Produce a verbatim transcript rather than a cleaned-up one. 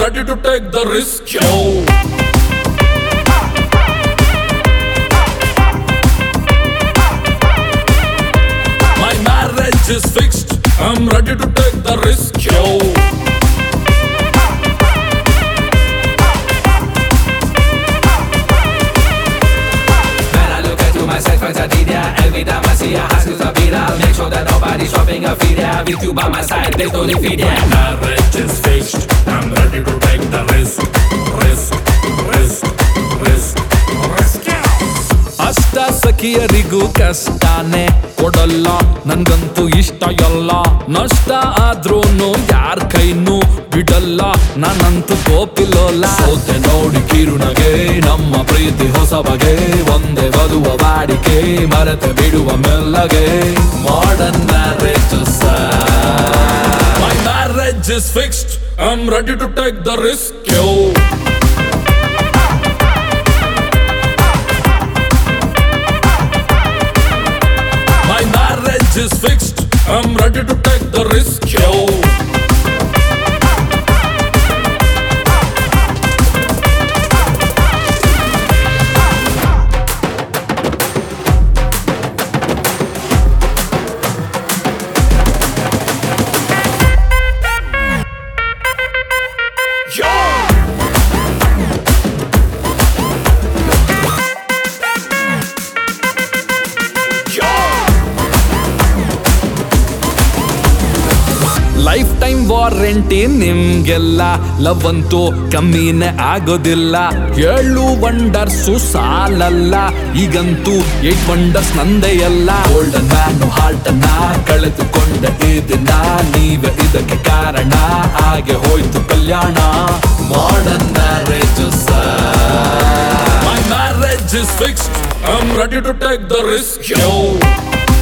ready to take the risk, yo. My marriage is fixed, I'm ready to take the risk, yo. Myself as a D J, every time I see a house is a beat. I'll make sure that nobody's shopping a feed. Yeah, with you by my side, there's no defeat. Yeah, Marriage is fixed, I'm ready to take the risk, risk, risk, risk, risk. ಅಷ್ಟ ಸಖಿಯರಿಗೂ ಕಷ್ಟನೇ ಕೊಡಲ್ಲ, ನನ್ಗಂತೂ ಇಷ್ಟ ಎಲ್ಲ. ನಷ್ಟ ಆದ್ರೂನು ಯಾರ್ ಕೈನೂ ಬಿಡಲ್ಲ, ನಾನಂತೂ ಗೋಪಿಲೋಲ್ಲ. ಸೋತೆ ನೋಡಿ ಕಿರುನಗೆ ನಮ್ಮ ಪ್ರೀತಿ ಹೊಸ ಬಗೆ, ಒಂದೇ ಬದುವ ವಾಡಿಕೆ ಮರೆತೆ ಬಿಡುವ ಮೆಲ್ಲಗೆ. Modern marriage My marriage is fixed, I'm ready to take the risk, yo. My marriage is fixed, I'm ready to take the risk, yo. Lifetime warranty ನಿಮ್ಗೆಲ್ಲ, ಲವ್ ಅಂತೂ ಕಮ್ಮಿನೇ ಆಗೋದಿಲ್ಲ. ಏಳು ವಂಡರ್ಸು ಸಾಲಲ್ಲ, ಈಗಂತೂ ಏಟ್ ವಂಡರ್ಸ್ ನಂದೇ ಎಲ್ಲ. ಗೋಲ್ಡನ್ ಮ್ಯಾನು ಹಾರ್ಟ್ ಅನ್ನ ಕಳೆದುಕೊಂಡ ಈ ದಿನ, ನೀವೇ ಇದಕ್ಕೆ ಕಾರಣ, ಹಾಗೆ ಹೋಯ್ತು ಕಲ್ಯಾಣ. Modern marriage My marriage is fixed, I'm ready to take the risk, yo.